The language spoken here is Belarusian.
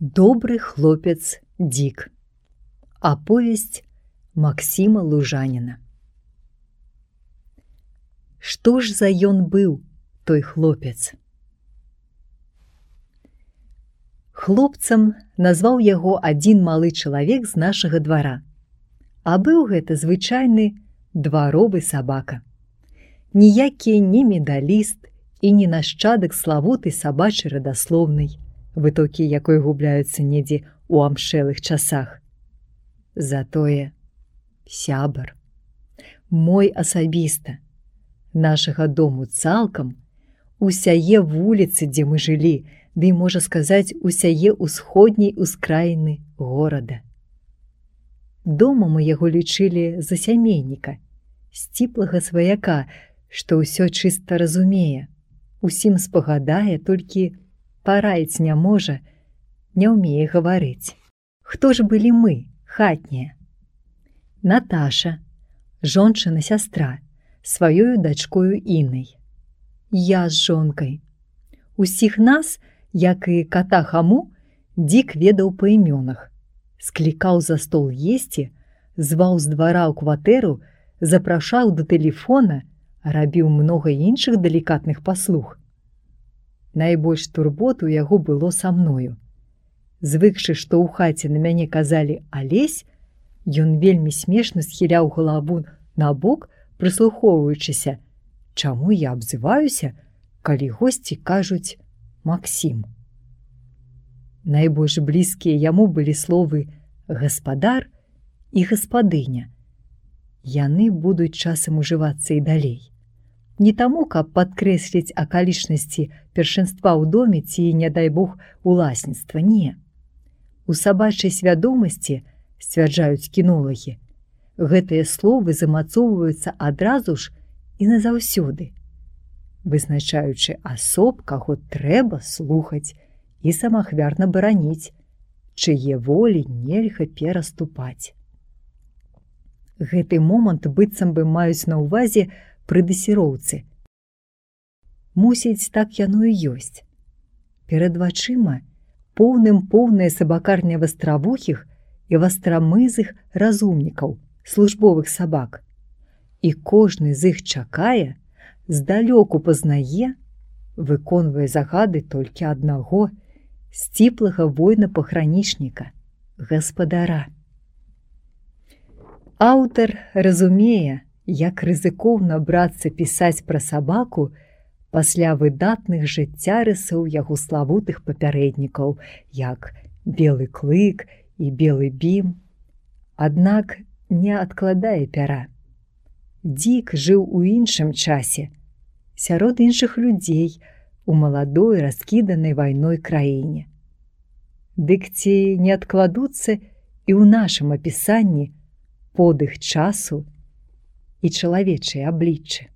Добры хлопец Дик. Аповесць Максіма Лужаніна. Што ж за ён быў, той хлопец? Хлопцам назваў яго адзін малы чалавек з нашага двара. А быў гэта звычайны дваровы сабака. Ніякі не медаліст і не нашчадак славутай сабачай радаслоўнай, вытокі якой губляюцца недзе ў амшэлых часах. Затое сябар, мой асабіста, нашага дому цалкам, усяе вуліцы, дзе мы жылі, ды, можа сказаць, усяе ўсходняй ускраіны горада. Дома мы яго лічылі за сямейніка, сціплага сваяка, што ўсё чыста разумее, усім спагадае, толькі параіць не можа, не ўмее гаварыць. Хто ж былі мы, хатнія? Наташа, жончына-сястра, сваёю дачкою Інай. Я з жонкай. Усіх нас, як і ката Хаму, Дік ведаў па імёнах, склікаў за стол есці, зваў з двара ў кватэру, запрашаў да тэлефона, рабіў многа іншых далікатных паслуг. Найбольш турбот у яго было са мною. Звыкшы, што ў хаце на мяне казалі «Алесь», ён вельмі смешна схіляў галаву набок, прыслухоўваючыся, чаму я абзываюся, калі госці кажуць «Максім». Найбольш блізкія яму былі словы «гаспадар» і «гаспадыня». Яны будуць часам ужывацца і далей. Не таму, каб падкрэсліць акалічнасці першынства ў доме ці, не дай Бог, уласніцтва, не. У сабачай свядомасці, сцвярджаюць кінолагі, гэтыя словы замацоўваюцца адразу ж і назаўсёды, вызначаючы асоб, каго трэба слухаць і самаахвярна бараніць, чые волі нельга пераступаць. Гэты момант быццам бы маюць на ўвазе пры дэсіроўцы. Мусіць, так яно і ёсць. Перад вачыма поўная сабакарня вастравухіх і вастрамызых разумнікаў, службовых сабак. І кожны з іх чакае, здалёку пазнае, выконвае загады толькі аднаго сціплага воіна-пагранічніка, гаспадара. Аўтар разумее, як рызыкоўна брацца пісаць пра сабаку пасля выдатных жыццярысаў яго славутых папярэднікаў, як Белы клык і Белы бім. Аднак не адкладае пяра. Дік жыў у іншым часе, сярод іншых людзей, у маладой раскіданай вайной краіне. Дык ці не адкладуцца і ў нашым апісанні подых часу і чалавечыя абліччы.